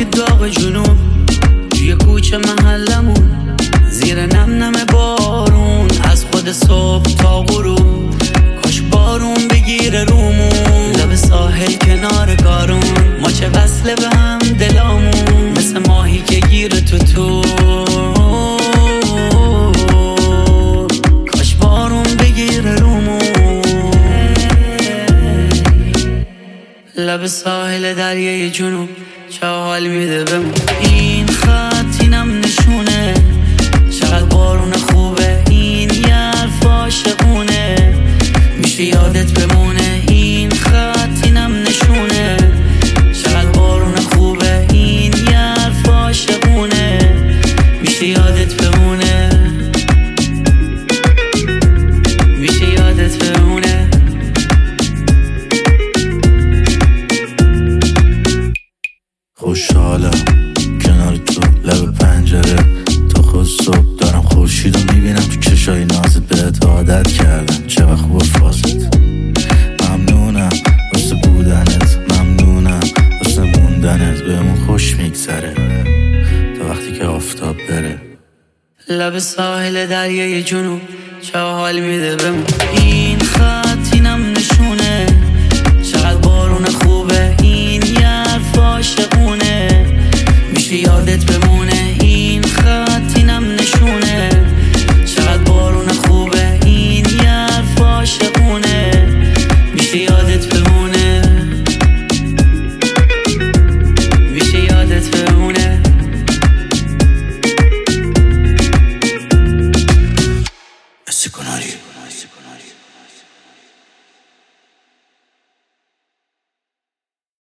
خاک داغ جنوب، توی کوچه محلمون، زیر نم نم بارون، از خود صبح تا غروب. کاش بارون بگیره رومون، لب ساحل کنار کارون، ما چه وصله به هم دلامون، مثل ماهی که گیره تو. کاش بارون بگیره رومون، لب ساحل دریای جنوب، چه حال میده بمون. این خط اینم نشونه، چقدر بارون خوبه، این یه حرف عاشقونه، میشه یادت بمونه. این خط اینم نشونه، چقدر بارون خوبه، این یه حرف عاشقونه، میشه یادت بمونه، میشه یادت بمونه. خوشحالم کنار تو لب پنجره، تا خود صبح دارم خورشیدو میبینم تو چشای نازت، بهت عادت کردم چقدر خوب فازت. ممنونم واسه بودنت، ممنونم واسه موندنت، بهمون خوش میگذره تا وقتی که آفتاب بره. لب ساحل دریای جنوب، چه حال میده بمون. این خط اینم نشونه، چقدر بارون خوبه، این یه حرف عاشقونه، میشه یادت بمونه. این خط اینم نشونه، چقدر بارون خوبه، این یه حرف عاشقونه، میشه یادت بمونه، میشه یادت بمونه. Esse conari